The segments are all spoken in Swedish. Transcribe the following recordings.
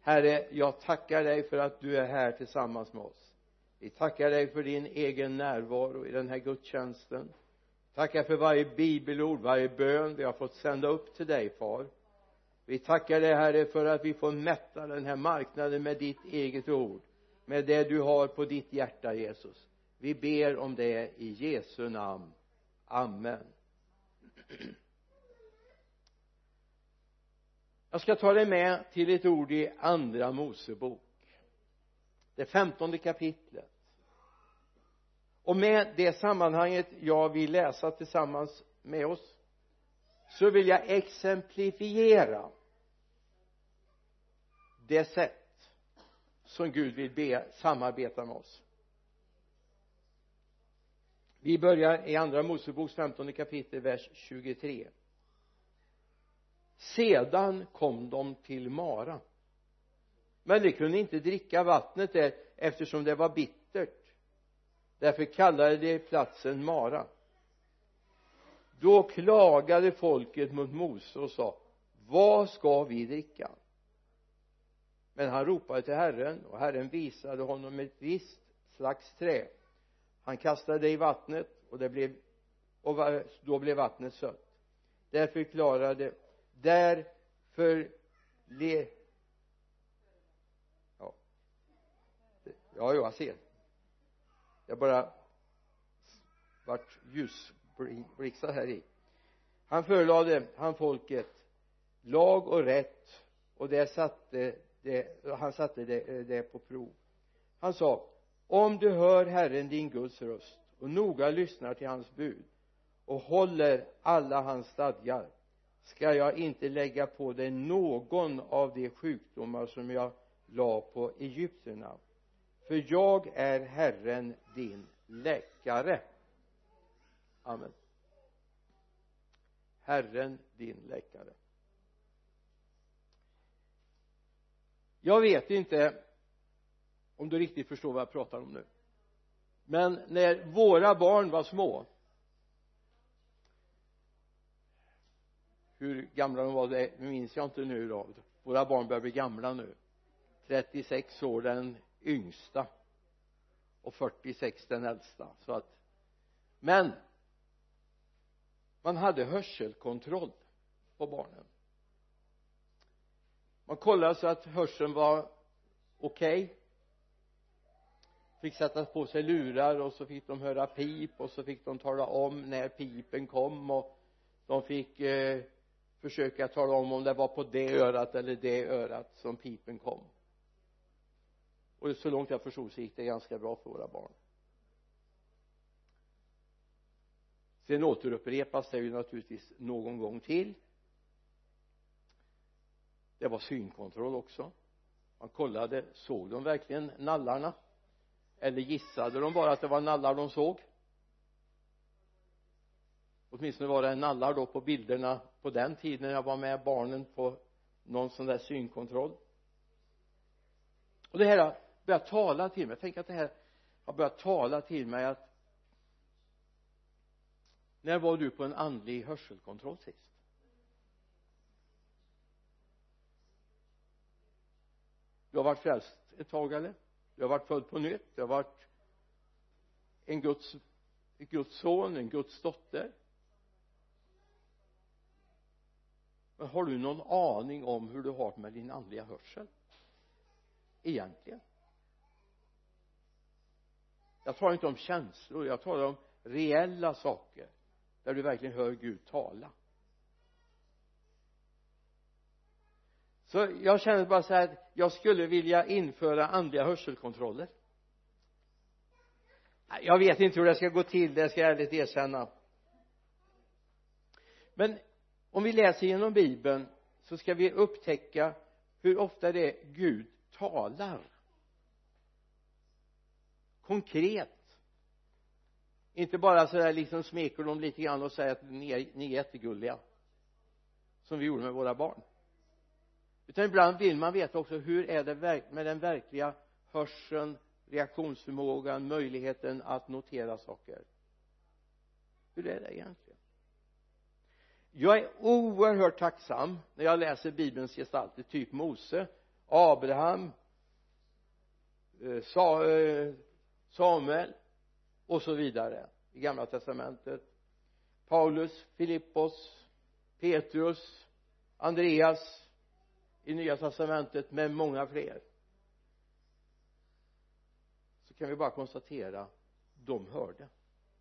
Herre, jag tackar dig för att du är här tillsammans med oss. Vi tackar dig för din egen närvaro i den här gudstjänsten. Tackar för varje bibelord, varje bön vi har fått sända upp till dig, far. Vi tackar dig, Herre, för att vi får mätta den här marknaden med ditt eget ord, med det du har på ditt hjärta, Jesus. Vi ber om det i Jesu namn. Amen. Jag ska ta dig med till ett ord i andra Mosebok, det 15:e kapitlet. Och med det sammanhanget jag vill läsa tillsammans med oss, så vill jag exemplifiera det sätt som Gud vill samarbeta med oss. Vi börjar i andra Moseboks 15:e kapitel, vers 23. Sedan kom de till Mara, men de kunde inte dricka vattnet där eftersom det var bittert. Därför kallade de platsen Mara. Då klagade folket mot Mose och sa: vad ska vi dricka? Men han ropade till Herren, och Herren visade honom ett visst slags trä. Han kastade det i vattnet, och då blev vattnet sött. Därför förklarade jag ser. Jag bara vart ljusblixtar här i. Han förelade folket lag och rätt, och han satte det på prov. Han sa: om du hör Herren din Guds röst och noga lyssnar till hans bud och håller alla hans stadgar, ska jag inte lägga på dig någon av de sjukdomar som jag la på egyptierna, för jag är Herren din läkare. Amen. Herren din läkare. Jag vet inte om du riktigt förstår vad jag pratar om nu, men när våra barn var små, hur gamla de var, det minns jag inte nu då. Våra barn börjar bli gamla nu. 36 år den yngsta och 46 den äldsta. Så att, men man hade hörselkontroll på barnen. Man kollade så att hörseln var okej. Fick sätta på sig lurar, och så fick de höra pip, och så fick de tala om när pipen kom, och de fick försöka tala om det var på det örat eller det örat som pipen kom. Och så långt jag förstod så gick det ganska bra för våra barn. Sen återupprepas det ju naturligtvis någon gång till. Det var synkontroll också. Man kollade, såg de verkligen nallarna? Eller gissade de bara att det var nallar de såg? Åtminstone var det nallar då på bilderna på den tiden när jag var med barnen på någon sån där synkontroll. Och det här började tala till mig. Jag tänker att det här har börjat tala till mig att när var du på en andlig hörselkontroll sist? Du har varit frälst ett tag, eller? Du har varit född på nytt. Du har varit en Guds son, en Guds dotter. Men har du någon aning om hur du har med din andliga hörsel egentligen? Jag talar inte om känslor, jag talar om reella saker där du verkligen hör Gud tala. Så jag känner bara så här, jag skulle vilja införa andliga hörselkontroller. Jag vet inte hur det ska gå till, det ska jag ärligt erkänna. Men om vi läser genom Bibeln så ska vi upptäcka hur ofta det är Gud talar konkret. Inte bara så där liksom smeker de lite grann och säger att ni är jättegulliga, som vi gjorde med våra barn. Utan ibland vill man veta också, hur är det med den verkliga hörseln, reaktionsförmågan, möjligheten att notera saker. Hur är det egentligen? Jag är oerhört tacksam när jag läser Bibelns gestalter, typ Mose Abraham, Samuel och så vidare i Gamla testamentet. Paulus, Filippos, Petrus, Andreas i Nya testamentet, med många fler. Så kan vi bara konstatera, de hörde.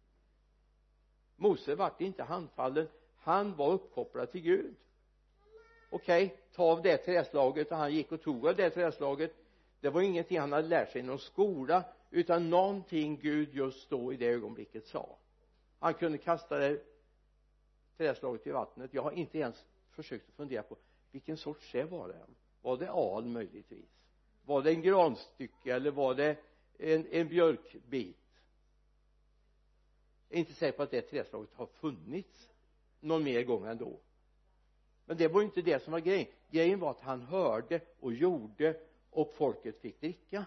Mose vart inte handfallen, han var uppkopplad till Gud. Okej, ta av det träslaget, och han gick och tog av det träslaget. Det var ingenting han hade lärt sig i någon skola, utan någonting Gud just då i det ögonblicket sa. Han kunde kasta det träslaget i vattnet. Jag har inte ens försökt att fundera på vilken sorts träd var det. Var det al möjligtvis? Var det en granstycke eller var det en björkbit? Jag är inte säker på att det träslaget har funnits någon mer gång än då. Men det var inte det som var grejen. Grejen var att han hörde och gjorde, och folket fick dricka.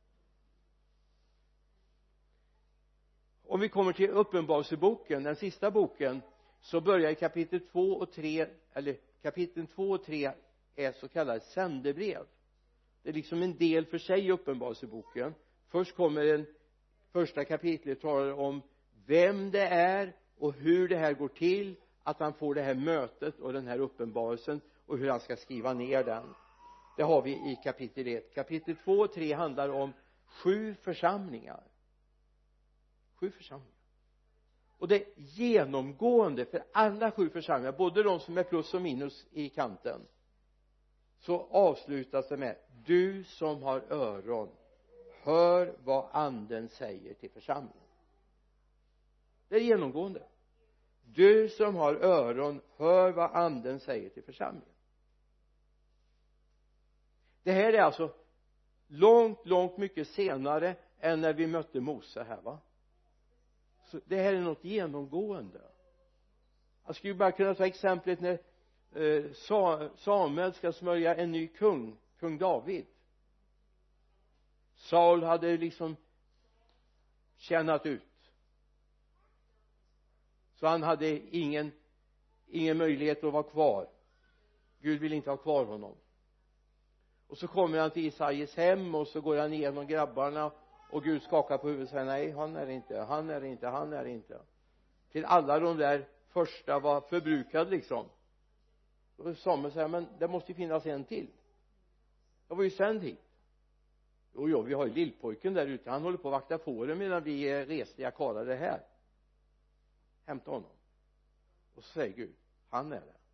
Om vi kommer till Uppenbarelseboken, den sista boken, så börjar i kapitel 2 och 3, eller kapitel 2 och 3 är så kallade sändebrev. Det är liksom en del för sig i Uppenbarelseboken. Först kommer den första kapitlet, talar om vem det är och hur det här går till, att han får det här mötet och den här uppenbarelsen, och hur han ska skriva ner den. Det har vi i kapitel 1. Kapitel 2 och 3 handlar om 7 församlingar. 7 församlingar. Och det är genomgående för alla 7 församlingar, både de som är plus och minus i kanten, så avslutas det med: du som har öron, hör vad anden säger till församlingen. Det är genomgående. Du som har öron, hör vad anden säger till församlingen. Det här är alltså långt mycket senare än när vi mötte Mose här, va? Så det här är något genomgående. Jag skulle bara kunna ta exemplet när Samuel ska smörja en ny kung David. Saul hade liksom tjänat ut, så han hade ingen möjlighet att vara kvar. Gud vill inte ha kvar honom. Och så kommer han till Isaias hem, och så går han igenom grabbarna, och Gud skakar på huvudet och säger: nej, han är inte. Till alla de där första var förbrukad liksom. Och Samuel säger: men det måste ju finnas en till. Jag var ju sänd hit. Jo, vi har ju lillpojken där ute, han håller på att vakta fåren medan vi är resliga karlar det här. Hämta honom. Och så säger Gud: han är det.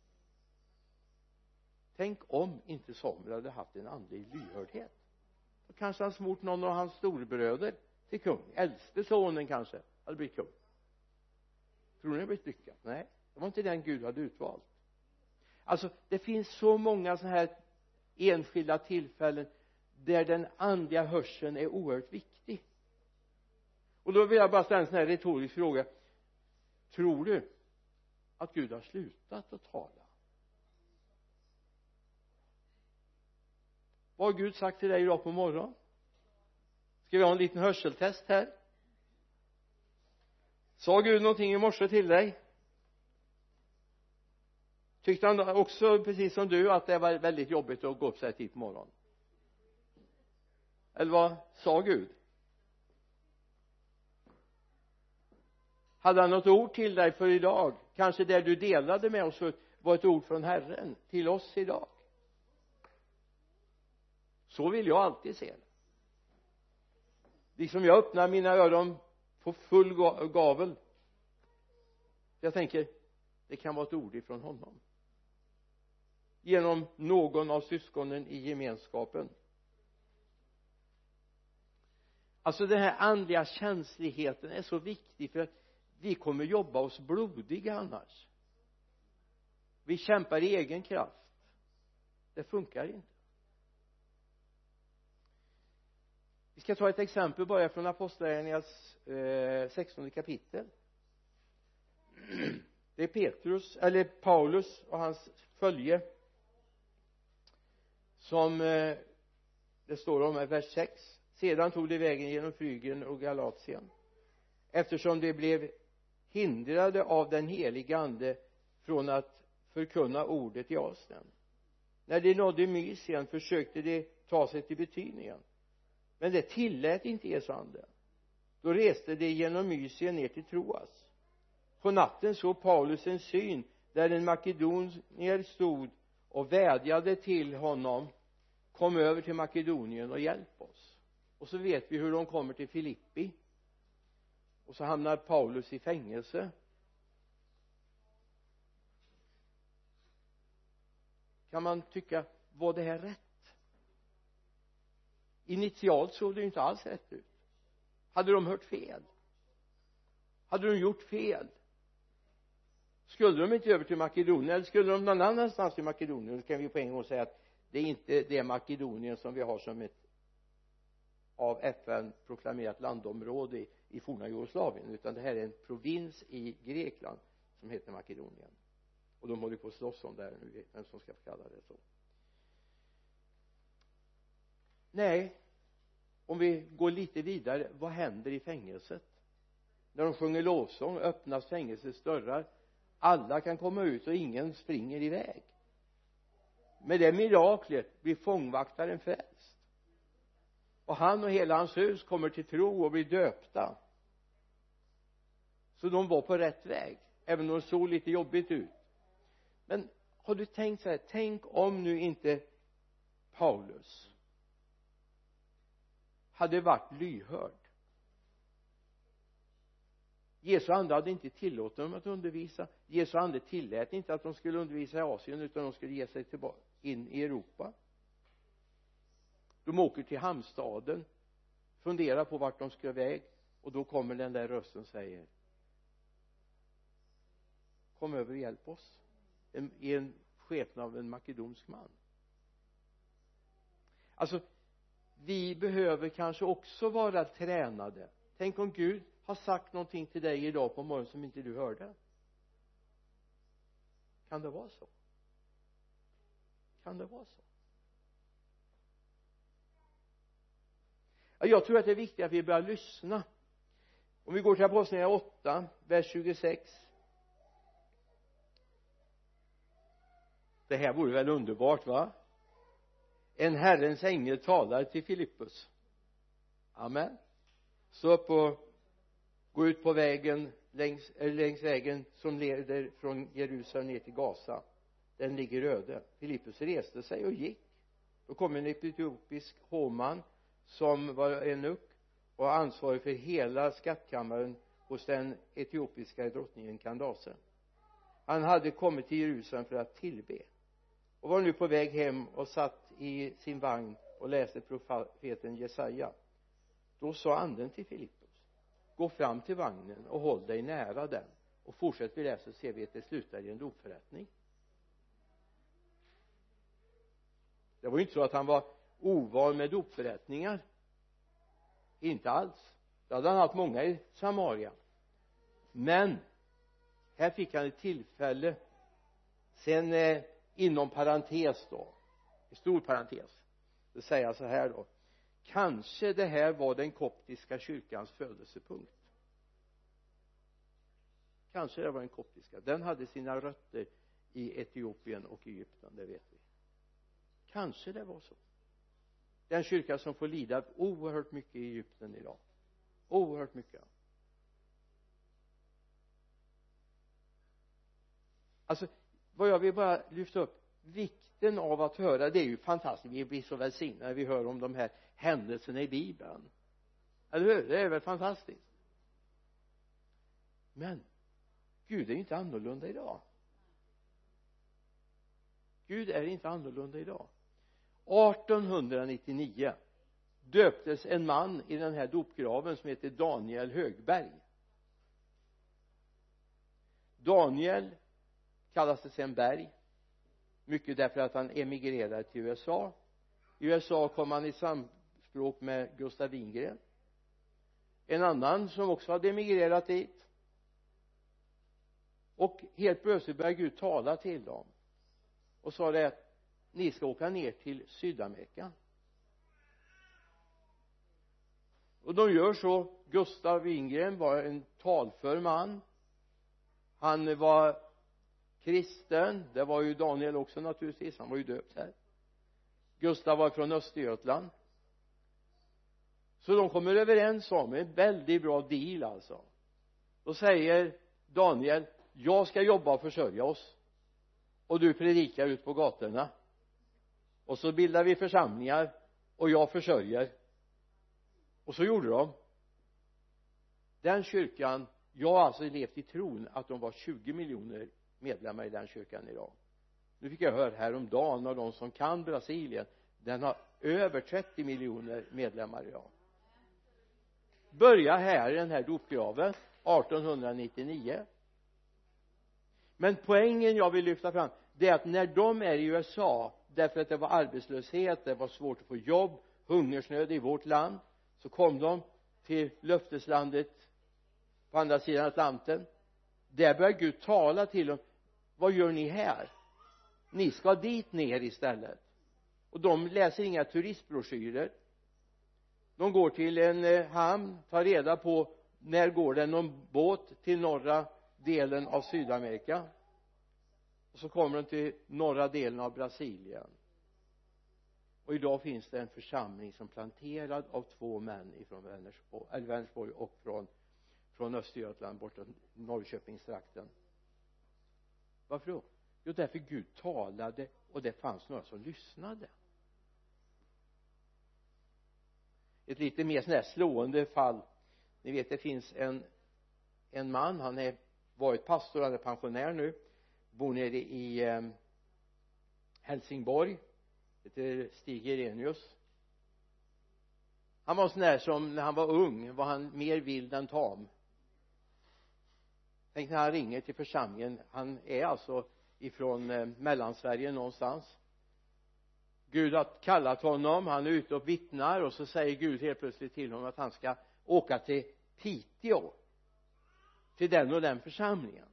Tänk om inte Samuel hade haft en andlig lyhördhet. Då kanske han smort någon av hans storbröder till kung. Äldste sonen kanske hade blivit kung. Tror ni det blivit lyckat? Nej, det var inte den Gud hade utvalt. Alltså det finns så många sådana här enskilda tillfällen där den andliga hörseln är oerhört viktig. Och då vill jag bara ställa en sån här retorisk fråga: tror du att Gud har slutat att tala? Vad har Gud sagt till dig idag på morgon? Ska vi ha en liten hörseltest här? Sa Gud någonting i morse till dig? Tyckte han också, precis som du, att det var väldigt jobbigt att gå upp så här tidigt på morgon? Eller vad sa Gud? Hade han något ord till dig för idag? Kanske det du delade med oss var ett ord från Herren till oss idag. Så vill jag alltid se det. Liksom jag öppnar mina öron på full gavel. Jag tänker, det kan vara ett ord ifrån honom. Genom någon av syskonen i gemenskapen. Alltså den här andliga känsligheten är så viktig, för att vi kommer jobba oss blodiga annars. Vi kämpar i egen kraft. Det funkar inte. Vi ska ta ett exempel bara från Apostlagärningarnas 16 kapitel. Det är Paulus och hans följe som det står om i vers 6. Sedan tog de vägen genom Frygien och Galatien, eftersom de blev hindrade av den heliga ande från att förkunna ordet i Asien. När de nådde Mysien försökte de ta sig till Betynien, men det tillät inte Jesu ande. Då reste de genom Mysien ner till Troas. På natten såg Paulus en syn där en makedonier stod och vädjade till honom: kom över till Makedonien och hjälp oss. Och så vet vi hur de kommer till Filippi, och så hamnar Paulus i fängelse. Kan man tycka, var det här rätt? Initialt såg det ju inte alls rätt ut. Hade de hört fel? Hade de gjort fel? Skulle de inte över till Makedonien, eller skulle de någon annanstans till Makedonien? Då kan vi på en gång säga att det är inte det Makedonien som vi har som ett av FN proklamerat landområde i forna Jugoslavien, utan det här är en provins i Grekland som heter Makedonien, och de håller på att slåss om det här nu, vem som ska kalla det så. Nej, om vi går lite vidare, vad händer i fängelset? När de sjunger lovsång öppnas fängelsets dörrar, alla kan komma ut och ingen springer iväg. Med det miraklet blir fångvaktaren frälst, och han och hela hans hus kommer till tro och blir döpta. Så de var på rätt väg, även om det såg lite jobbigt ut. Men har du tänkt så här, tänk om nu inte Paulus hade varit lyhörd. Jesu ande hade inte tillåtit dem att undervisa. Jesu ande tillät inte att de skulle undervisa i Asien, utan de skulle ge sig tillbaka in i Europa. De åker till hamnstaden, funderar på vart de ska iväg, och då kommer den där rösten och säger: kom över och hjälp oss, i en skepnad av en makedonsk man. Alltså, vi behöver kanske också vara tränade. Tänk om Gud har sagt någonting till dig idag på morgonen som inte du hörde. Kan det vara så? Kan det vara så? Jag tror att det är viktigt att vi börjar lyssna. Om vi går till Apostlagärningarna 8, vers 26. Det här vore väl underbart, va? En Herrens ängel talar till Filippus. Amen. Så upp och gå ut på vägen längs vägen som leder från Jerusalem ner till Gaza. Den ligger öde. Filippus reste sig och gick. Då kom en etiopisk hovman som var eunuck och ansvarig för hela skattkammaren hos den etiopiska drottningen Candace. Han hade kommit till Jerusalem för att tillbe, och var nu på väg hem och satt i sin vagn och läste profeten Jesaja. Då sa anden till Filippus: gå fram till vagnen och håll dig nära den, och fortsätt vi läsa, så ser vi att det slutar i en dopförrättning. Det var ju inte så att han var ovan med dopförrättningar, inte alls. Det hade han haft många i Samaria, men här fick han ett tillfälle. Sen inom parentes då, i stor parentes, det säger jag så här då: kanske det här var den koptiska kyrkans födelsepunkt. Kanske det var den koptiska, den hade sina rötter i Etiopien och Egypten, det vet vi. Kanske det var så. Den kyrka som får lida oerhört mycket i Egypten idag, oerhört mycket. Alltså, vad jag vill bara lyfta upp, vikten av att höra, det är ju fantastiskt. Vi blir så välsignade när vi hör om de här händelserna i Bibeln, eller hur? Det är väl fantastiskt. Men Gud är inte annorlunda idag. Gud är inte annorlunda idag. 1899 döptes en man i den här dopgraven som heter Daniel Högberg. Daniel kallas det sen Berg, mycket därför att han emigrerade till USA. I USA kom han i samspråk med Gustav Wingren, en annan som också hade emigrerat dit, och helt plötsligt började Gud tala till dem och sa det att ni ska åka ner till Sydamerika. Och de gör så. Gustav Wingren var en talför man. Han var kristen. Det var ju Daniel också naturligtvis, han var ju döpt här. Gustav var från Östergötland. Så de kommer överens om en väldigt bra deal alltså. Då säger Daniel, jag ska jobba och försörja oss och du predikar ut på gatorna, och så bildar vi församlingar och jag försörjer. Och så gjorde de. Den kyrkan, jag har alltså levt i tron att de var 20 miljoner medlemmar i den kyrkan idag. Nu fick jag höra häromdagen av de som kan Brasilien, den har över 30 miljoner medlemmar idag. Börja här i den här dopgraven 1899. Men poängen jag vill lyfta fram, det är att när de är i USA, därför att det var arbetslöshet, det var svårt att få jobb, hungersnöd i vårt land, så kom de till löfteslandet på andra sidan Atlanten. Där började Gud tala till dem, vad gör ni här? Ni ska dit ner istället. Och de läser inga turistbroschyrer. De går till en hamn, tar reda på när går det någon båt till norra delen av Sydamerika, och så kommer de till norra delen av Brasilien. Och idag finns det en församling som planterad av 2 män ifrån Vänersborg och från Östergötland borta Norrköpingstrakten. Varför då? Jo, därför Gud talade och det fanns några som lyssnade. Ett lite mer sån här slående fall, ni vet, det finns en man, han är varit pastor, han är pensionär nu, bor nere i Helsingborg, heter Stig Irenius. Han var sån där som när han var ung var han mer vild än tam. Tänk när han ringer till församlingen, han är alltså ifrån Mellansverige någonstans. Gud har kallat honom, han är ute och vittnar, och så säger Gud helt plötsligt till honom att han ska åka till Piteå, till den och den församlingen.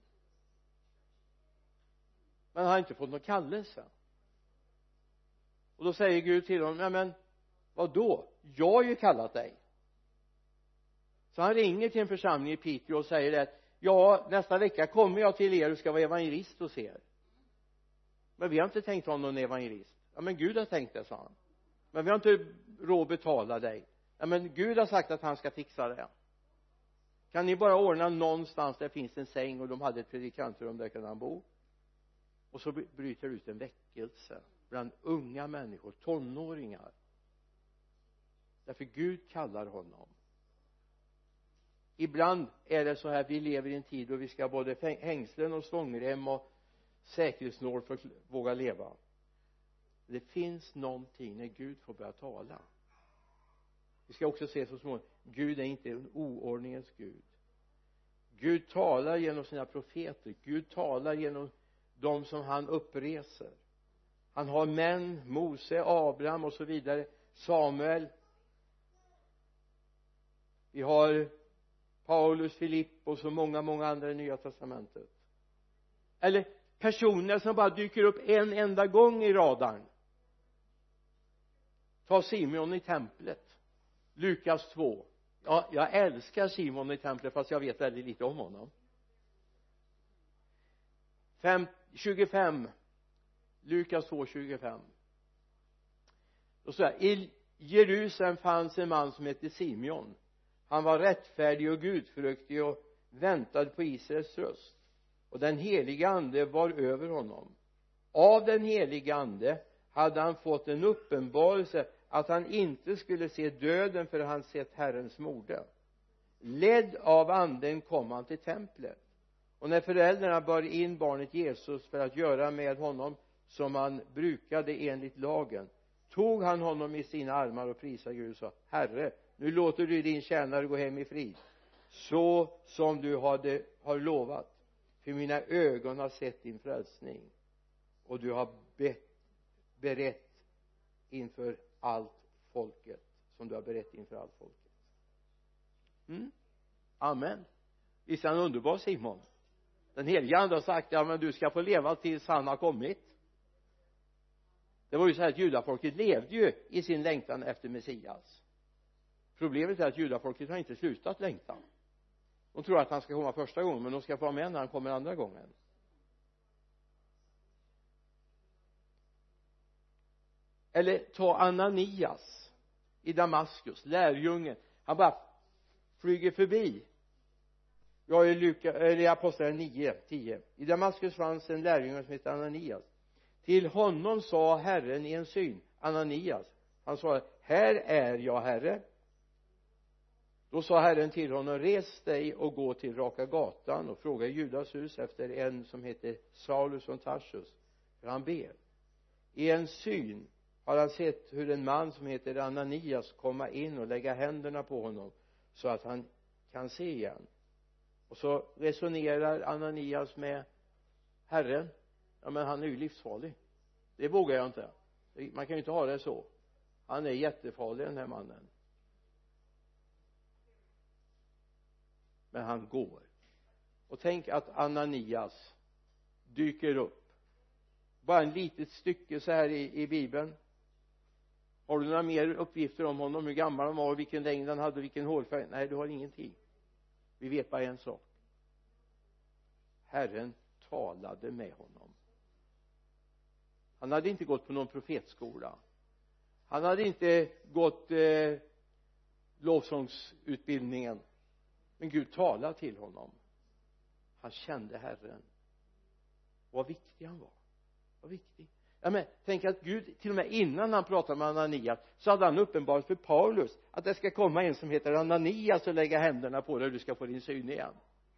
Men han har inte fått någon kallelse. Och då säger Gud till honom, ja men vad då? Jag har ju kallat dig. Så han ringer till en församling i Piteå och säger det, ja, nästa vecka kommer jag till er och ska vara evangelist hos er. Men vi har inte tänkt ha någon evangelist. Ja, men Gud har tänkt det, sa han. Men vi har inte råd att betala dig. Ja, men Gud har sagt att han ska fixa det. Kan ni bara ordna någonstans där finns en säng, och de hade ett predikantrum där kunde han bo. Och så bryter ut en väckelse bland unga människor, tonåringar. Därför Gud kallar honom. Ibland är det så här, vi lever i en tid då vi ska ha både hängslen och stångrem och säkerhetsnål för att våga leva. Det finns någonting när Gud får börja tala. Vi ska också se så småningom, Gud är inte en oordningens Gud. Gud talar genom sina profeter. Gud talar genom de som han uppreser. Han har män, Mose, Abraham och så vidare, Samuel. Vi har Paulus, Filippos och många andra i Nya testamentet. Eller personer som bara dyker upp en enda gång i radarn. Ta Simon i templet, Lukas 2. Ja, jag älskar Simon i templet, fast jag vet väldigt lite om honom. 25, Lukas 2:25. Då står det, i Jerusalem fanns en man som hette Simeon. Han var rättfärdig och gudfruktig och väntade på Israels röst. Och den heliga ande var över honom. Av den heliga ande hade han fått en uppenbarelse att han inte skulle se döden för han sett Herrens mode. Ledd av anden kom han till templet. Och när föräldrarna bar in barnet Jesus för att göra med honom som man brukade enligt lagen, tog han honom i sina armar och prisade Gud och sa, Herre, nu låter du din tjänare gå hem i frid, så som du har lovat. För mina ögon har sett din frälsning, och du har berett inför allt folket, som du har berett inför allt folket. Amen. Visst är han underbar, Simon? Den heliga ande har sagt, ja men du ska få leva tills han har kommit. Det var ju så här att judafolket levde ju i sin längtan efter Messias. Problemet är att judafolket har inte slutat längtan. De tror att han ska komma första gången, men de ska få med när han kommer andra gången. eller ta Ananias i Damaskus, lärjungen, han bara flyger förbi. Jag är i Apostlagärningarna 9:10. I Damaskus fanns en lärjunge som heter Ananias. Till honom sa Herren i en syn, Ananias. Han sa, här är jag, Herre. Då sa Herren till honom, res dig och gå till Raka gatan och fråga i Judas hus efter en som heter Saulus från Tarsus, för han ber. I en syn har han sett hur en man som heter Ananias komma in och lägga händerna på honom så att han kan se igen. Och så resonerar Ananias med Herren. Ja, men han är ju livsfarlig. Det vågar jag inte. Man kan ju inte ha det så. Han är jättefarlig, den här mannen. Men han går. Och tänk att Ananias dyker upp. Bara en litet stycke så här i Bibeln. Har du några mer uppgifter om honom? Hur gammal han var, vilken längd han hade, vilken hårfärg? Nej, du har ingenting. Vi vet bara en sak. Herren talade med honom. Han hade inte gått på någon profetskola. Han hade inte gått lovsångsutbildningen. Men Gud talade till honom. Han kände Herren. Vad viktig han var. Vad viktig. Ja, men tänk att Gud, till och med innan han pratade med Ananias, så hade han uppenbart för Paulus att det ska komma en som heter Ananias och lägga händerna på dig och du ska få din syn igen.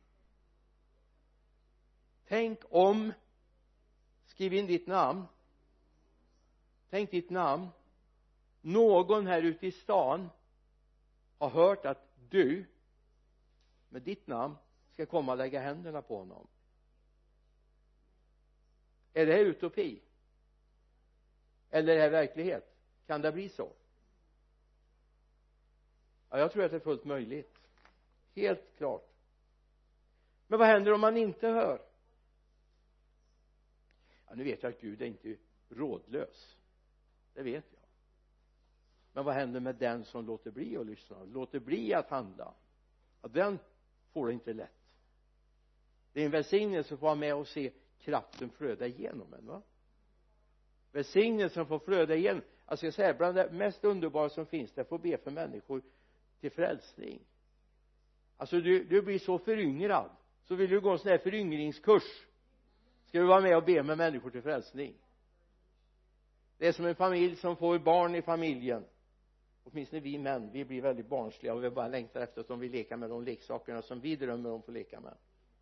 Tänk om, skriv in ditt namn. Tänk ditt namn. Någon här ute i stan har hört att du med ditt namn ska komma och lägga händerna på honom. Är det utopi? Eller är det verklighet? Kan det bli så? Ja, jag tror att det är fullt möjligt. Helt klart. Men vad händer om man inte hör? Ja, nu vet jag att Gud är inte rådlös. Det vet jag. Men vad händer med den som låter bli att lyssna? Låter bli att handla? Ja, den får det inte lätt. Det är en välsignelse att få vara med och se kraften flöda igenom en, va? Välsignelsen får flöda igenom. Alltså jag säger, bland det mest underbara som finns, det får be för människor till frälsning. Alltså du blir så föryngrad, så vill du gå en sån här föryngringskurs, ska du vara med och be med människor till frälsning. Det är som en familj som får barn i familjen. Åtminstone vi män, vi blir väldigt barnsliga och vi bara längtar efter att de vill leka med de leksakerna som vi drömmer om att få leka med.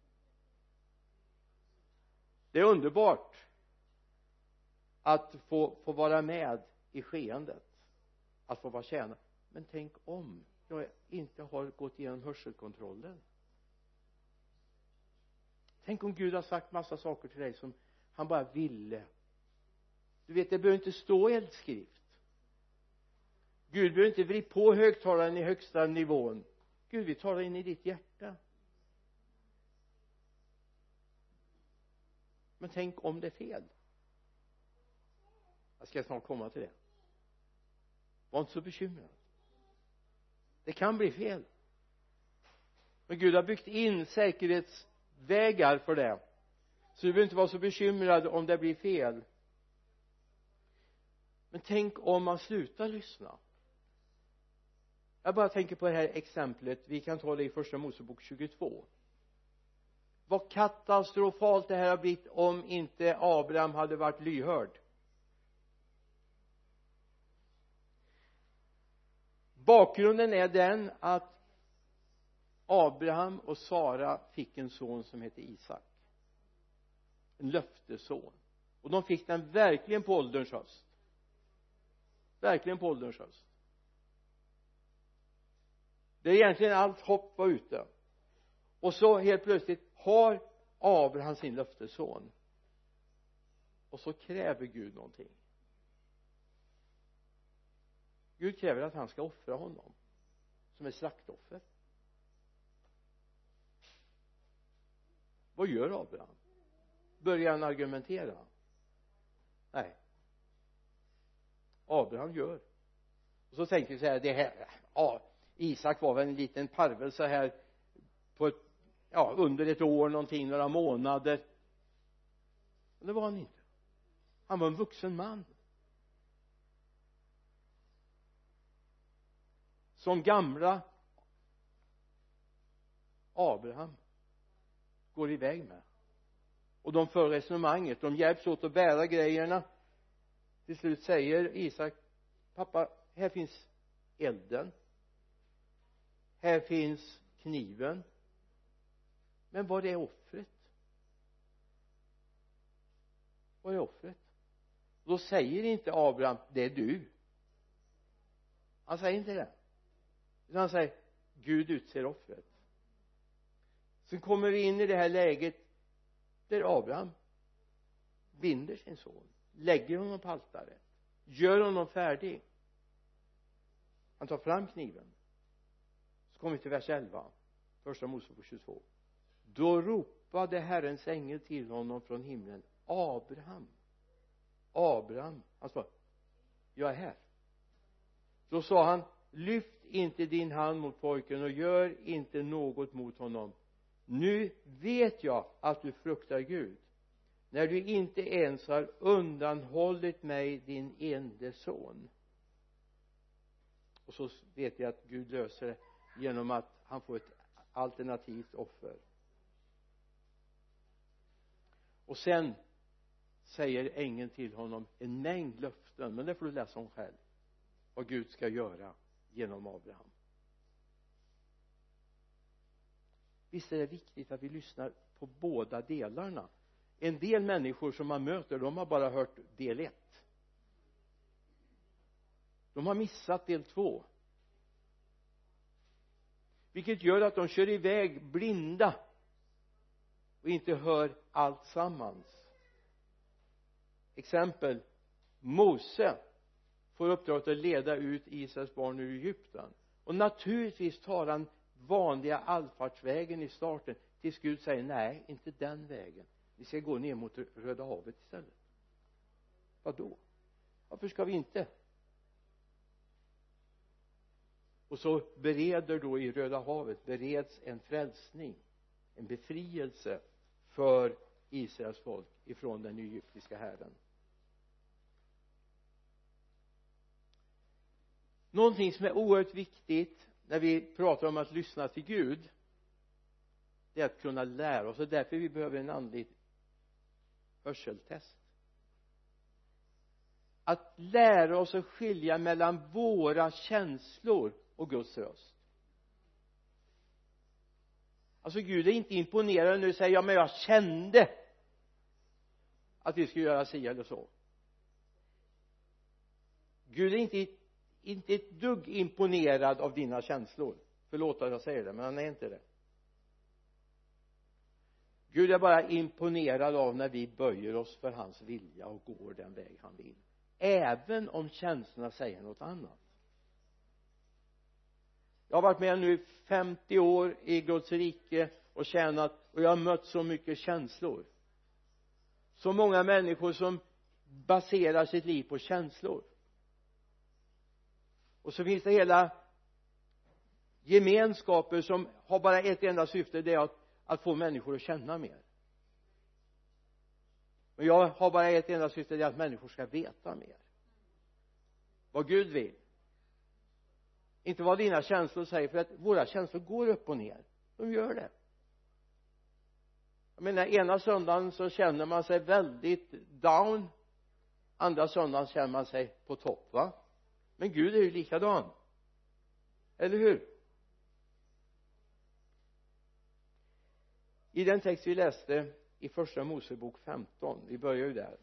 Det är underbart att få vara med i skeendet, att få vara tjäna. Men tänk om jag inte har gått igenom hörselkontrollen. Tänk om Gud har sagt massa saker till dig som han bara ville. Du vet, det behöver inte stå i eldskrift. Gud behöver inte vrida på högtalaren i högsta nivån. Gud vill tala in i ditt hjärta. Men tänk om det är fel. Jag ska snart komma till det. Var inte så bekymrad. Det kan bli fel. Men Gud har byggt in säkerhetsvägar för det. Så du behöver inte vara så bekymrad om det blir fel. Men tänk om man slutar lyssna. Jag bara tänker på det här exemplet. Vi kan ta det i första Mosebok 22. Vad katastrofalt det här har blivit om inte Abraham hade varit lyhörd. Bakgrunden är den att Abraham och Sara fick en son som heter Isak. En löftesson. Och de fick den verkligen på ålderns höst. Verkligen på ålderns höst. Det är egentligen allt hopp var ute. Och så helt plötsligt har Abraham sin löftesson. Och så kräver Gud någonting. Gud kräver att han ska offra honom som ett slaktoffer. Vad gör Abraham? Börjar han argumentera? Nej. Abraham gör. Och så tänker vi så här, det här, ja, Isak var väl en liten parvel så här på ett, ja, under ett år någonting, några månader. Men det var han inte. Han var en vuxen man. som gamla Abraham går iväg med. Och de för resonemanget, de hjälps åt att bära grejerna. Till slut säger Isak: pappa, här finns elden, här finns kniven, men vad är offret? Vad är offret? Då säger inte Abraham: det är du. Han säger inte det, utan han säger: Gud utser offret. Sen kommer vi in i det här läget där Abraham binder sin son, lägger honom på altaret, gör honom färdig. Han tar fram kniven. Så kommer vi till vers 11, första Mosebok 22. Då ropade Herrens ängel till honom från himlen: Abraham, Abraham. Han sa: jag är här. Då sa han: lyft inte din hand mot pojken och gör inte något mot honom. Nu vet jag att du fruktar Gud, när du inte ens har undanhållit mig din ende son. Och så vet jag att Gud löser det genom att han får ett alternativt offer. Och sen säger ängeln till honom en mängd löften, men det får du läsa om själv, vad Gud ska göra genom Abraham. Visst är det viktigt att vi lyssnar på båda delarna. En del människor som man möter, de har bara hört del 1. De har missat del 2, vilket gör att de kör iväg blinda och inte hör allt sammans. Exempel: Mose får uppdraget att leda ut Israels barn ur Egypten, och naturligtvis tar han vanliga allfartsvägen i starten, tills Gud säger: nej, inte den vägen, vi ska gå ner mot Röda havet istället. Vad då? Varför ska vi inte? Och så bereder då i Röda havet bereds en frälsning, en befrielse för Israels folk ifrån den egyptiska härden. Någonting som är oerhört viktigt när vi pratar om att lyssna till Gud, det är att kunna lära oss, och därför vi behöver en andlig hörseltest. Att lära oss att skilja mellan våra känslor och Guds röst. Alltså Gud är inte imponerad när du säger: ja, men jag kände att vi skulle göra si eller så. Gud är inte ett dugg imponerad av dina känslor. Förlåt att jag säger det, men han är inte det. Gud är bara imponerad av när vi böjer oss för hans vilja och går den väg han vill, även om känslorna säger något annat. Jag har varit med nu 50 år i Guds rike och tjänat, och jag har mött så mycket känslor, så många människor som baserar sitt liv på känslor. Och så finns det hela gemenskaper som har bara ett enda syfte, det är att få människor att känna mer. Och jag har bara ett enda syfte, det är att människor ska veta mer vad Gud vill, inte vad dina känslor säger, för att våra känslor går upp och ner. De gör det. Jag menar, ena söndagen så känner man sig väldigt down, andra söndagen känner man sig på topp, va? Men Gud är ju likadan, eller hur? I den text vi läste i första Mosebok 15, vi börjar ju där,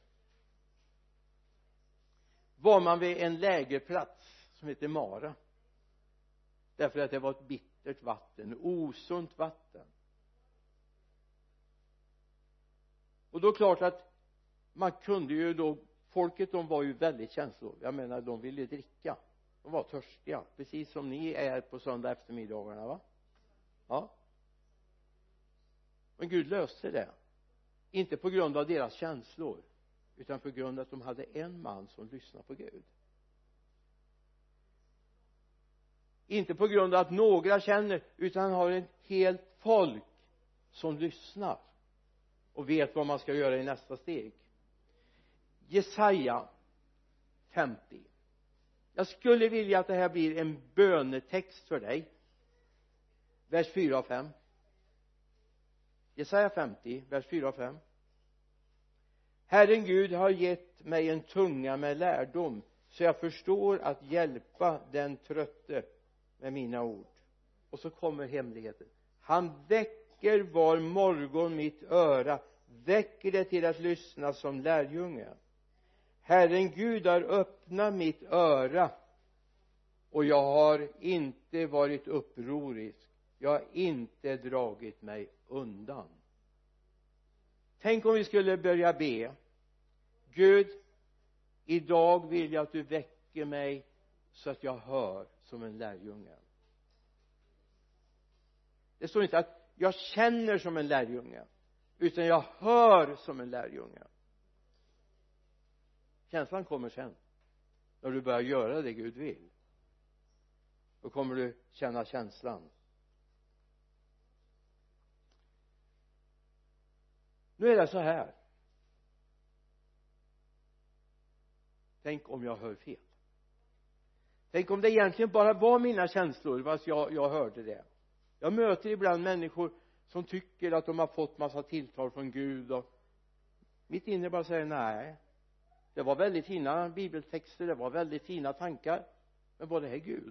var man vid en lägerplats som heter Mara, därför att det var ett bittert vatten, osunt vatten. Och då klart att man kunde ju då, folket, de var ju väldigt känslor, jag menar, de ville dricka, de var törstiga, precis som ni är på söndag eftermiddagarna, va? Ja. Men Gud löste det, inte på grund av deras känslor, utan på grund av att de hade en man som lyssnade på Gud. Inte på grund av att några känner, utan han har ett helt folk som lyssnar och vet vad man ska göra i nästa steg. Jesaja 50. Jag skulle vilja att det här blir en bönetext för dig. Vers 4 och 5. Jesaja 50, vers 4 och 5. Herren Gud har gett mig en tunga med lärdom, så jag förstår att hjälpa den trötte med mina ord. Och så kommer hemligheten. Han väcker var morgon mitt öra, väcker det till att lyssna som lärjunge. Herren Gud har öppnat mitt öra, och jag har inte varit upprorisk. Jag har inte dragit mig undan. Tänk om vi skulle börja be: Gud, idag vill jag att du väcker mig så att jag hör som en lärjunge. Det står inte att jag känner som en lärjunge, utan jag hör som en lärjunge. Känslan kommer sen, när du börjar göra det Gud vill. Då kommer du känna känslan. Nu är det så här. Tänk om jag hör fel. Tänk om det egentligen bara var mina känslor, fast jag hörde det. Jag möter ibland människor som tycker att de har fått massa tilltal från Gud, och mitt inne bara säger: nej, det var väldigt fina bibeltexter, det var väldigt fina tankar, men var det här Gud?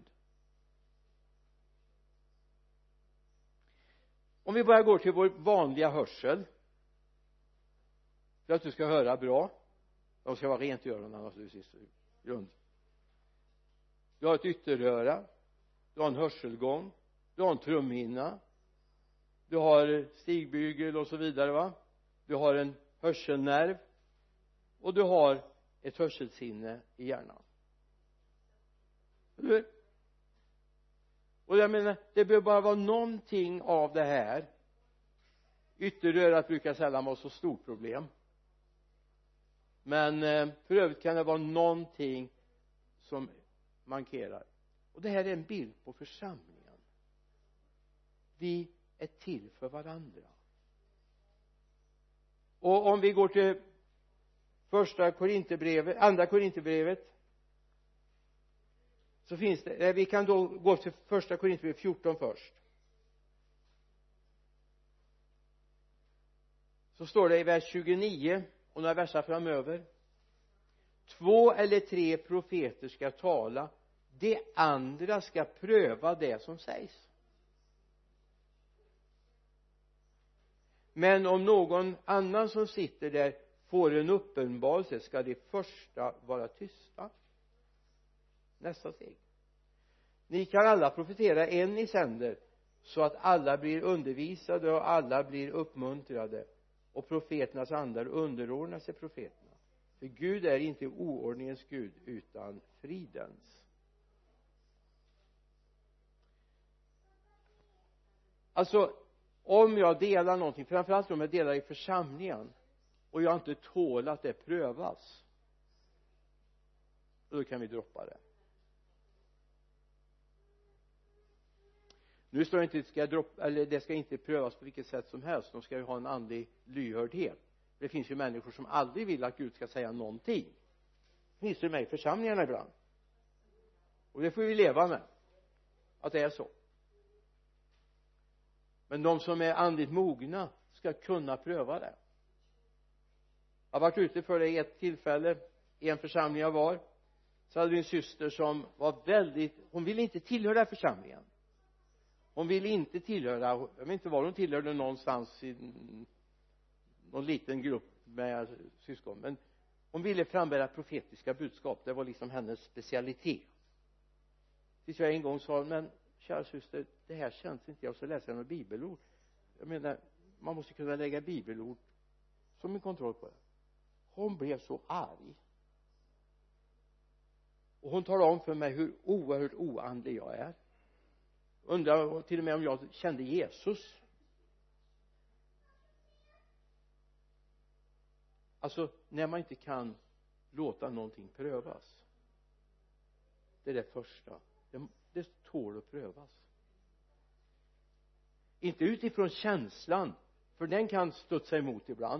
Om vi bara går till vår vanliga hörsel, för att du ska höra bra. De ska vara rent i öronen, annars du sitter runt. Du har ett ytteröra, du har en hörselgång, du har en trumhinna, du har stigbygel och så vidare, va? Du har en hörselnerv, och du har ett hörselsinne i hjärnan. Eller? Och jag menar, det behöver bara vara någonting av det här. Ytterörat brukar sällan vara så stort problem, men för övrigt kan det vara någonting som mankerar. Och det här är en bild på församlingen. Vi är till för varandra. Och om vi går till andra Korinthierbrevet, så finns det, vi kan då gå till första Korinthierbrevet 14 först. Så står det i vers 29 och några versar framöver: 2 eller 3 profeter ska tala, de andra ska pröva det som sägs. Men om någon annan som sitter där får en uppenbarelse, ska de första vara tysta. Nästa steg: ni kan alla profetera en i sänder, så att alla blir undervisade och alla blir uppmuntrade, och profeternas andar underordnar sig profeterna. För Gud är inte oordningens Gud, utan fridens. Alltså, om jag delar någonting, framförallt om jag delar i församlingen, och jag inte tål att det prövas, då kan vi droppa det. Nu står det inte det ska inte prövas på vilket sätt som helst. De ska ju ha en andlig lyhördhet. Det finns ju människor som aldrig vill att Gud ska säga någonting. Det finns ju med i församlingarna ibland, och det får vi leva med, att det är så. Men de som är andligt mogna ska kunna pröva det. Jag har varit ute för det i ett tillfälle i en församling jag var. Så hade vi en syster som var hon ville inte tillhöra församlingen. Hon ville inte tillhöra, jag vet inte var hon tillhörde, någonstans i någon liten grupp med syskon, men hon ville frambära profetiska budskap. Det var liksom hennes specialitet. Tills jag en gång sa: men kära syster, det här känns inte jag, så läser jag några bibelord. Jag menar, man måste kunna lägga bibelord som en kontroll på det. Hon blev så arg, och hon talade om för mig hur oerhört oandlig jag är. Undrar till och med om jag kände Jesus. Alltså, när man inte kan låta någonting prövas, det är det första. Det tål att prövas. Inte utifrån känslan, för den kan studsa emot ibland,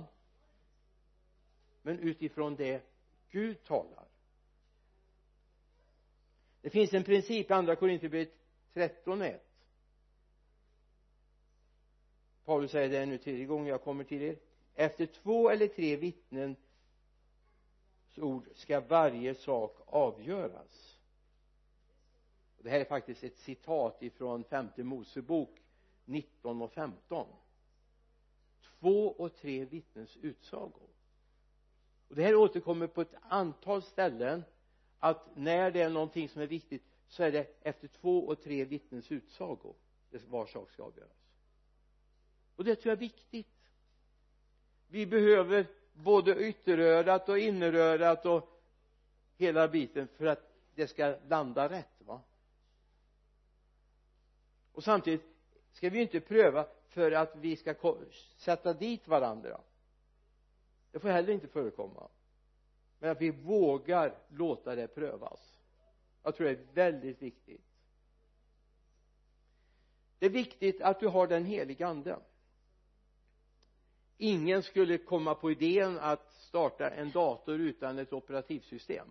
men utifrån det Gud talar. Det finns en princip i andra Korinthierbrevet 13:1. Paulus säger det nu 3:e gången jag kommer till er. Efter 2 eller 3 vittnens ord ska varje sak avgöras. Det här är faktiskt ett citat ifrån 5:e Mosebok 19:15. 2 och 3 vittnens utsago. Och det här återkommer på ett antal ställen, att när det är någonting som är viktigt så är det efter 2 och 3 vittnens utsago var sak ska avgöras. Och det tror jag är viktigt. Vi behöver både ytterörat och innerörat och hela biten för att det ska landa rätt, va. Och samtidigt ska vi inte pröva för att vi ska sätta dit varandra. Det får heller inte förekomma. Men att vi vågar låta det prövas. Jag tror det är väldigt viktigt. Det är viktigt att du har den heliga ande. Ingen skulle komma på idén att starta en dator utan ett operativsystem.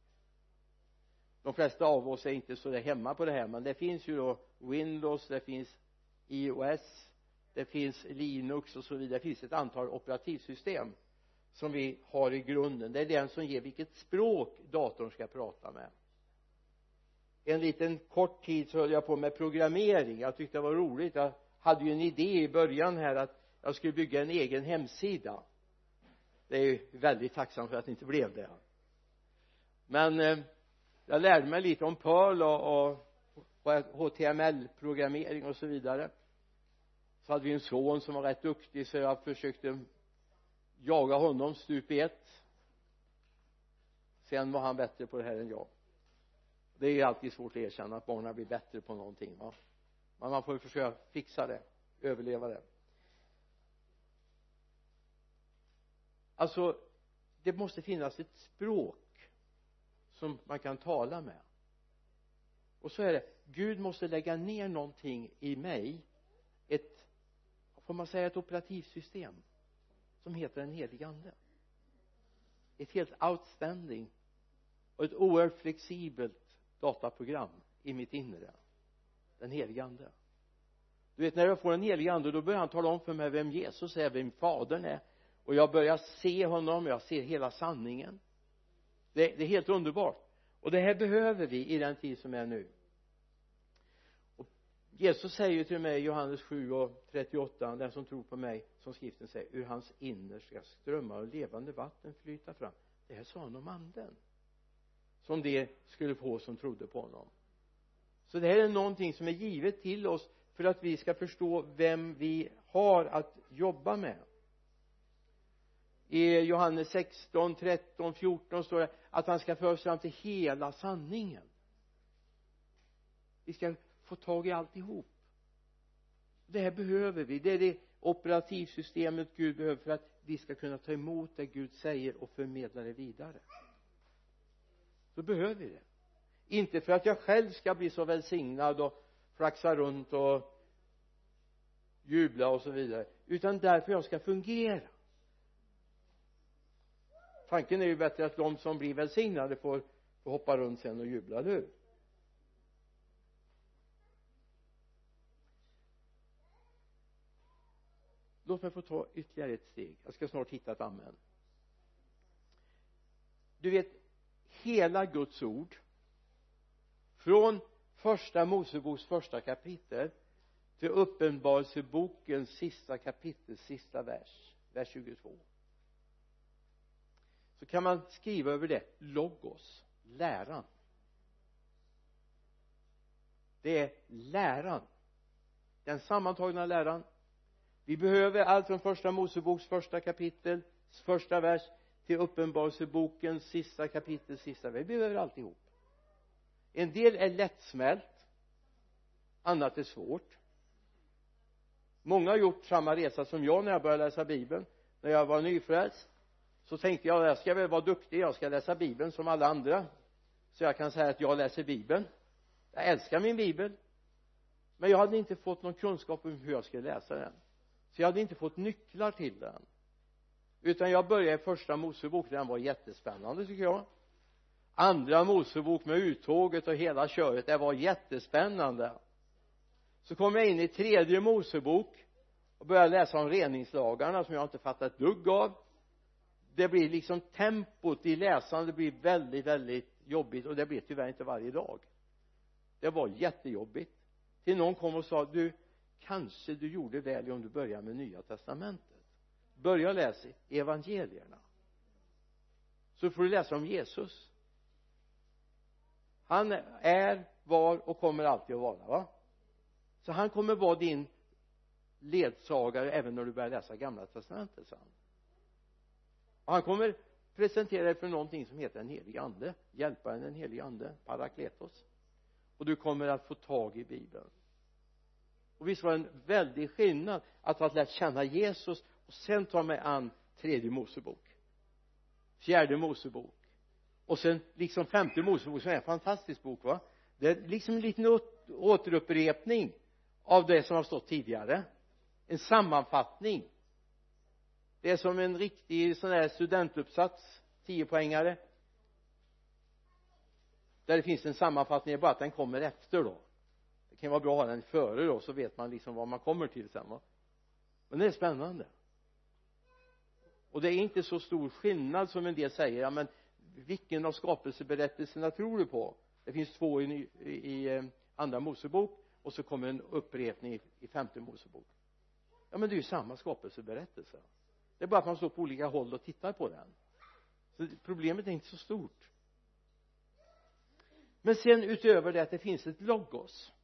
De flesta av oss är inte så där hemma på det här, men det finns ju då Windows, det finns iOS, det finns Linux och så vidare. Det finns ett antal operativsystem som vi har i grunden. Det är den som ger vilket språk datorn ska prata med. En liten kort tid så höll jag på med programmering. Jag tyckte det var roligt. Jag hade ju en idé i början här att jag skulle bygga en egen hemsida. Det är ju väldigt tacksam för att det inte blev det. Men jag lärde mig lite om Perl och HTML-programmering och så vidare. Så hade vi en son som var rätt duktig, så jag försökte jaga honom stup i ett. Sen var han bättre på det här än jag. Det är ju alltid svårt att erkänna att barnen blir bättre på någonting, va? Men man får försöka fixa det, överleva det. Alltså, det måste finnas ett språk som man kan tala med. Och så är det, Gud måste lägga ner någonting i mig, får man säga, ett operativsystem som heter den helige ande. Ett helt outstanding och ett oerhört flexibelt dataprogram i mitt inre, den helige ande. Du vet, när jag får en helig ande, då börjar han tala om för mig vem Jesus är, vem Fadern är, och jag börjar se honom, jag ser hela sanningen. Det är helt underbart, och det här behöver vi i den tid som är nu. Och Jesus säger ju till mig i Johannes 7:38, den som tror på mig, som skriften säger, ur hans inre ska strömmar och levande vatten flyta fram. Det här sa han om anden som det skulle få som trodde på honom. Så det här är någonting som är givet till oss för att vi ska förstå vem vi har att jobba med. I Johannes 16, 13, 14 står det att han ska föra oss fram till hela sanningen. Vi ska få tag i alltihop. Det här behöver vi. Det är det operativsystemet Gud behöver för att vi ska kunna ta emot det Gud säger och förmedla det vidare. Så behöver vi det. Inte för att jag själv ska bli så välsignad och flaxa runt och jubla och så vidare, utan därför jag ska fungera. Tanken är ju bättre att de som blir välsignade får hoppa runt sen och jubla, eller hur? Låt mig få ta ytterligare ett steg. Jag ska snart hitta ett amen. Du vet, hela Guds ord från första Moseboks första kapitel till uppenbarelsebokens sista kapitel, sista vers 22, så kan man skriva över det logos, läran. Det är läran, den sammantagna läran. Vi behöver allt från första Moseboks första kapitel, första vers, till uppenbarelsebokens sista kapitel, sista vers. Vi behöver alltihop. En del är lättsmält, annat är svårt. Många har gjort samma resa som jag när jag började läsa Bibeln. När jag var nyfrälst så tänkte jag ska väl vara duktig, jag ska läsa Bibeln som alla andra, så jag kan säga att jag läser Bibeln. Jag älskar min Bibel, men jag hade inte fått någon kunskap om hur jag skulle läsa den, så jag hade inte fått nycklar till den, utan jag började i första Mosebok. Den var jättespännande, tycker jag. andra Mosebok med uttåget och hela köret. Det var jättespännande. Så kom jag in i tredje Mosebok och började läsa om reningslagarna som jag inte fattat ett dugg av. Det blir liksom tempot i läsandet blir väldigt, väldigt jobbigt, och det blir tyvärr inte varje dag. Det var jättejobbigt. Till någon kom och sa, kanske du gjorde väl om du börjar med Nya testamentet. Börja läsa evangelierna, så får du läsa om Jesus. Han är, var och kommer alltid att vara, va? Så han kommer vara din ledsagare även när du börjar läsa Gamla testamentet sen. Och han kommer presentera dig för någonting som heter en helig ande, hjälparen, den helige ande, parakletos. Och du kommer att få tag i Bibeln. Och visst var det en väldig skillnad att ha lärt känna Jesus och sen ta mig an tredje Mosebok, fjärde Mosebok och sen liksom femte Mosebok, som är en fantastisk bok, va? Det är liksom en liten återupprepning av det som har stått tidigare, en sammanfattning. Det är som en riktig sån här studentuppsats, 10-poängare, där det finns en sammanfattning, bara att den kommer efter då. Det kan vara bra att ha den före då, så vet man liksom vad man kommer till sen, va? Men det är spännande. Och det är inte så stor skillnad som en del säger, ja, men vilken av skapelseberättelserna tror du på? Det finns 2 i andra Mosebok, och så kommer en upprepning i femte Mosebok. Ja, men det är ju samma skapelseberättelse. Det är bara att man står på olika håll och tittar på den. Så problemet är inte så stort. Men sen utöver det att det finns ett logos,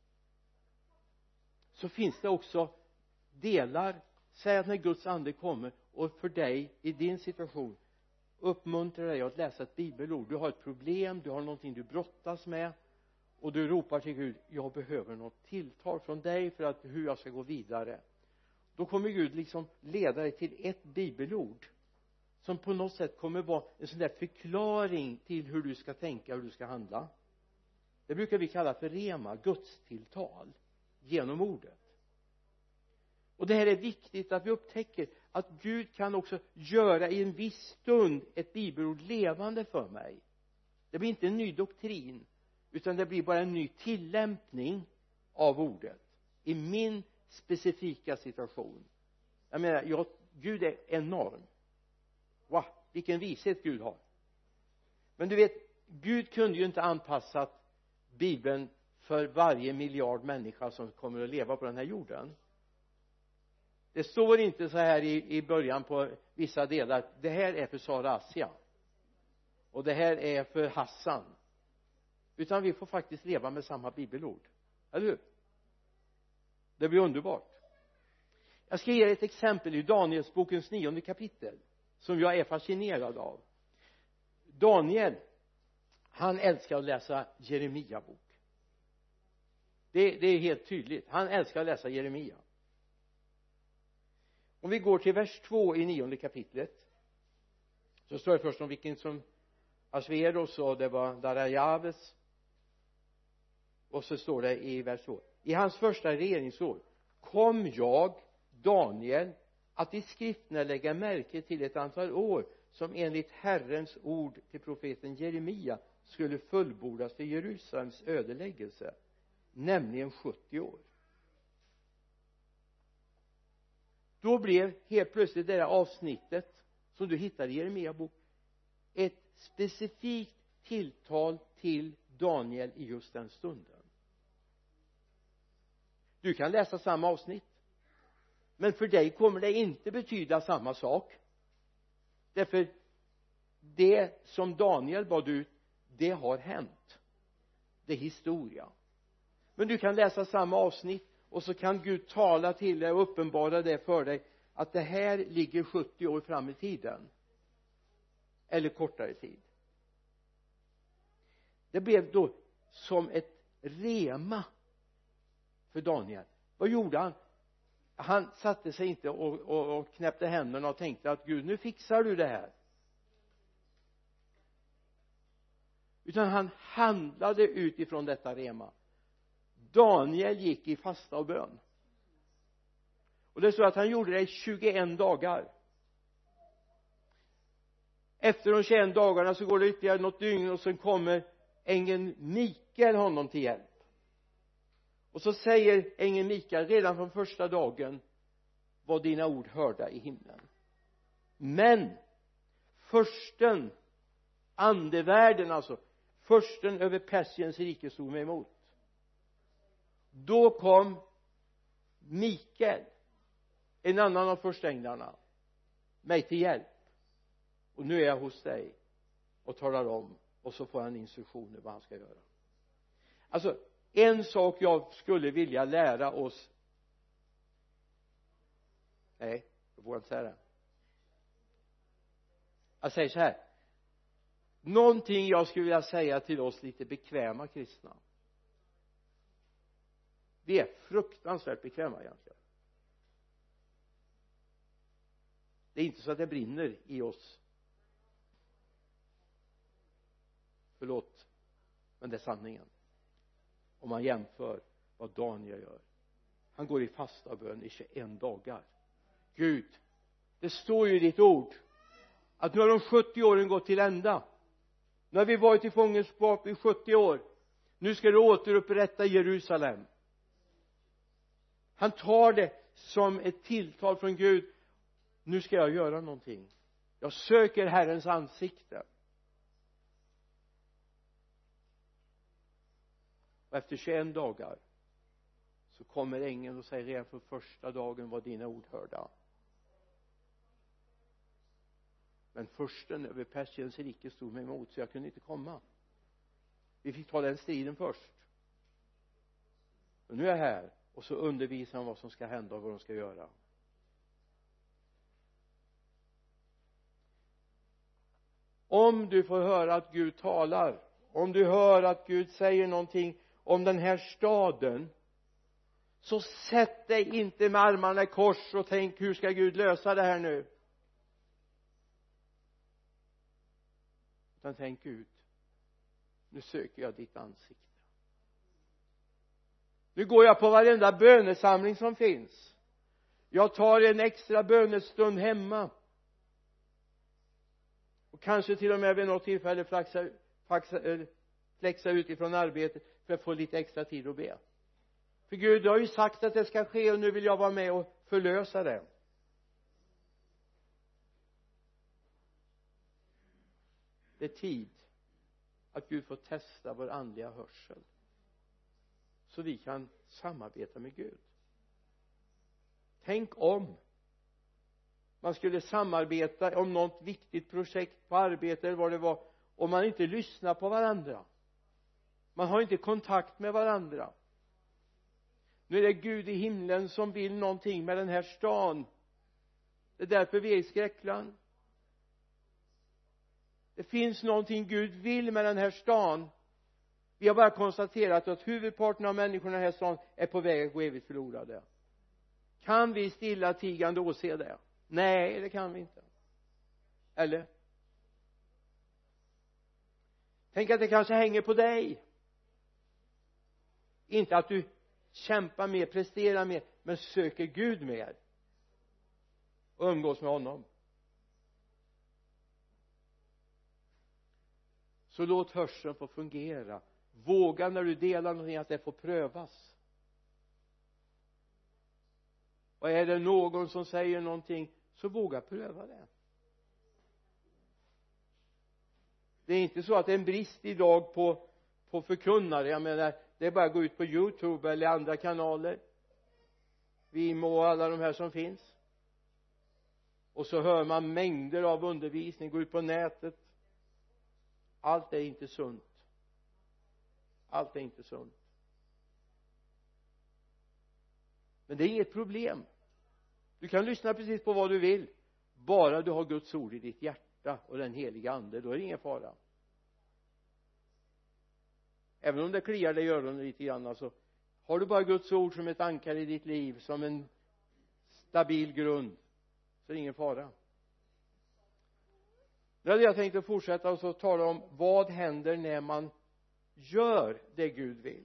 så finns det också delar. Säg att när Guds ande kommer och för dig i din situation uppmuntrar dig att läsa ett bibelord. Du har ett problem, du har någonting du brottas med, och du ropar till Gud, jag behöver något tilltal från dig för att hur jag ska gå vidare. Då kommer Gud liksom leda dig till ett bibelord som på något sätt kommer vara en sån där förklaring till hur du ska tänka, hur du ska handla. Det brukar vi kalla för rema, Guds tilltal genom ordet. Och det här är viktigt att vi upptäcker att Gud kan också göra i en viss stund ett bibelord levande för mig. Det blir inte en ny doktrin, utan det blir bara en ny tillämpning av ordet i min specifika situation. Jag menar, Gud är enorm. Va, vilken vishet Gud har. Men du vet, Gud kunde ju inte anpassat Bibeln för varje miljard människa som kommer att leva på den här jorden. Det står inte så här i början på vissa delar, det här är för Sara Assia och det här är för Hassan, utan vi får faktiskt leva med samma bibelord, eller hur? Det blir underbart. Jag ska ge er ett exempel i Danielsbokens 9:e kapitel som jag är fascinerad av. Daniel, han älskar att läsa Jeremia bok. Det är helt tydligt, han älskar att läsa Jeremia. Om vi går till vers 2 i 9:e kapitlet, så står det först om vilken som Asveros, och det var Darajaves, och så står det i vers 2: i hans första regeringsår kom jag, Daniel, att i skrifterna lägga märke till ett antal år som enligt Herrens ord till profeten Jeremia skulle fullbordas för Jerusalems ödeläggelse, nämligen 70 år. Då blev helt plötsligt det där avsnittet som du hittar i Jeremia bok ett specifikt tilltal till Daniel i just den stunden. Du kan läsa samma avsnitt, men för dig kommer det inte betyda samma sak, därför det som Daniel bad ut, det har hänt, det är historia. Men du kan läsa samma avsnitt, och så kan Gud tala till dig och uppenbara det för dig, att det här ligger 70 år fram i tiden eller kortare tid. Det blev då som ett rema för Daniel. Vad gjorde han? Han satte sig inte och knäppte händerna och tänkte att Gud, nu fixar du det här, utan han handlade utifrån detta rema. Daniel gick i fasta och bön, och det är så att han gjorde det i 21 dagar. Efter de 21 dagarna så går det ytterligare något dygn och sen kommer ängeln Mikael honom till hjälp. Och så säger ängeln Mikael redan från första dagen: var dina ord hörda i himlen. Men försten, andevärlden, alltså försten över Persiens rike, stod mig emot. Då kom Mikael, en annan av förstänglarna, mig till hjälp. Och nu är jag hos dig och talar om, och så får han instruktioner vad han ska göra. Alltså en sak jag skulle vilja lära oss, nej, jag vågar inte säga det. Jag säger så här: någonting jag skulle vilja säga till oss lite bekväma kristna. Vi är fruktansvärt bekväma egentligen. Det är inte så att det brinner i oss. Förlåt, men det är sanningen. Om man jämför vad Daniel gör. Han går i fasta bön i 21 dagar. Gud, det står ju i ditt ord att nu har de 70 åren gått till ända. Nu har vi varit i fångenskap i 70 år. Nu ska du återupprätta Jerusalem. Han tar det som ett tilltal från Gud. Nu ska jag göra någonting. Jag söker Herrens ansikte. Och efter 21 dagar så kommer ängeln och säger: redan för första dagen var dina ord hörda. Men försten över Persiens rike stod mig emot, så jag kunde inte komma. Vi fick ta den striden först. Och nu är jag här, och så undervisar han vad som ska hända och vad de ska göra. Om du får höra att Gud talar, om du hör att Gud säger någonting om den här staden, så sätt dig inte med armarna i kors och tänk: hur ska Gud lösa det här nu? Utan tänk: Gud, nu söker jag ditt ansikte. Nu går jag på varenda bönesamling som finns. Jag tar en extra bönestund hemma. Och kanske till och med vid något tillfälle flexa ut ifrån arbetet för att få lite extra tid att be. För Gud har ju sagt att det ska ske, och nu vill jag vara med och förlösa det. Det är tid att Gud får testa vår andliga hörsel, så vi kan samarbeta med Gud. Tänk om man skulle samarbeta om något viktigt projekt på arbetet eller vad det var, om man inte lyssnar på varandra. Man har inte kontakt med varandra. Nu är det Gud i himlen som vill någonting med den här stan. Det är därför vi är i skräckland. Det finns någonting Gud vill med den här stan. Vi har bara konstaterat att huvudparten av människorna i den här stan är på väg att gå evigt förlorade. Kan vi stillatigande åse det? Nej, det kan vi inte. Eller? Tänk att det kanske hänger på dig. Inte att du kämpar mer, presterar mer, men söker Gud mer och umgås med honom. Så låt hörseln få fungera. Våga när du delar någonting att det får prövas. Och är det någon som säger någonting, så våga pröva det. Det är inte så att det är en brist idag på förkunnare. Jag menar, det är bara att gå ut på YouTube eller andra kanaler, Vimo och alla de här som finns, och så hör man mängder av undervisning. Gå ut på nätet. Allt är inte sunt. Allt är inte sunt. Men det är inget problem. Du kan lyssna precis på vad du vill, bara du har Guds ord i ditt hjärta och den heliga ande. Då är det ingen fara. Även om det kliar dig i öronen lite grann, så har du bara Guds ord som ett ankare i ditt liv, som en stabil grund, så är det ingen fara. Nu hade jag tänkt att fortsätta och så tala om vad händer när man gör det Gud vill.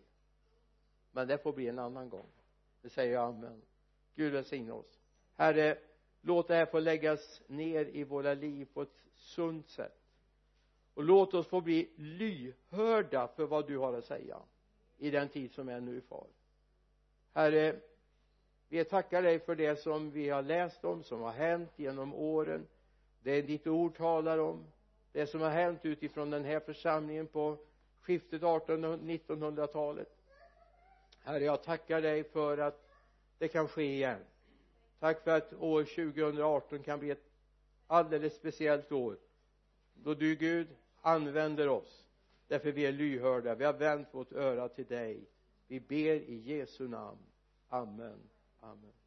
Men det får bli en annan gång. Det säger jag amen. Gud välsigne oss. Herre, låt det här få läggas ner i våra liv på ett sunt sätt, och låt oss få bli lyhörda för vad du har att säga i den tid som är nu, far. Herre, vi tackar dig för det som vi har läst om, som har hänt genom åren, det ditt ord talar om, det som har hänt utifrån den här församlingen på skiftet 1800- och 1900-talet. Herre, jag tackar dig för att det kan ske igen. Tack för att år 2018 kan bli ett alldeles speciellt år, då du, Gud, använder oss, därför vi är lyhörda, vi har vänt vårt öra till dig. Vi ber i Jesu namn. Amen. Amen.